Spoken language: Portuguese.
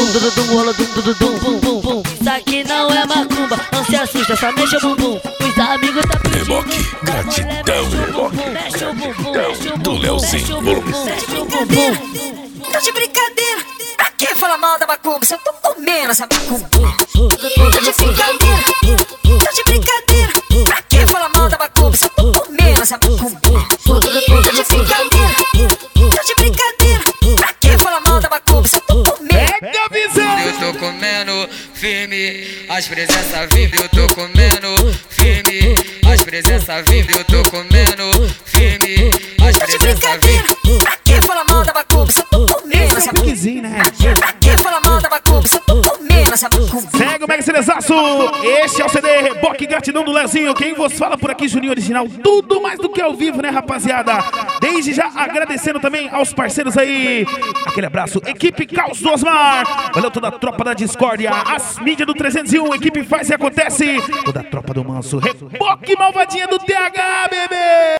rola dum, bum, bum, bum. Isso aqui não é macumba, não se assusta, só mexe o bumbum. Os amigos tá pedindo. Reboque, gratidão. Mexe o bumbum, mexe o Do bumbum, Leozinho. mexe o bumbum. Tá de brincadeira, pra que falar mal da macumba se eu tô comendo essa macumba? Tá de brincadeira, tá de brincadeira, pra que falar mal da macumba se eu tô comendo essa macumba? Tá de brincadeira, tá de brincadeira, pra que falar mal da macumba se eu tô comendo? Eu tô comendo firme, as presenças vindo, eu tô comendo firme, as presenças vindo, eu tô comendo firme, as Tá de presenças brincadeira, vindo. pra que falar mal da macumba se eu tô comendo essa macumba? Né? Pra que falar mal da macumba se eu tô comendo essa macumba? Segue o Mega Cerezaço. Este é o CD Reboque Gratidão do Leozinho. Quem vos fala por aqui, Juninho Original. Tudo mais do que ao vivo, né, rapaziada? Desde já agradecendo também aos parceiros aí. Aquele abraço, equipe Caos do Osmar. Valeu toda a tropa da Discórdia. As mídias do 301, equipe Faz e Acontece. Toda a tropa do Manso. Reboque Malvadinha do TH, bebê.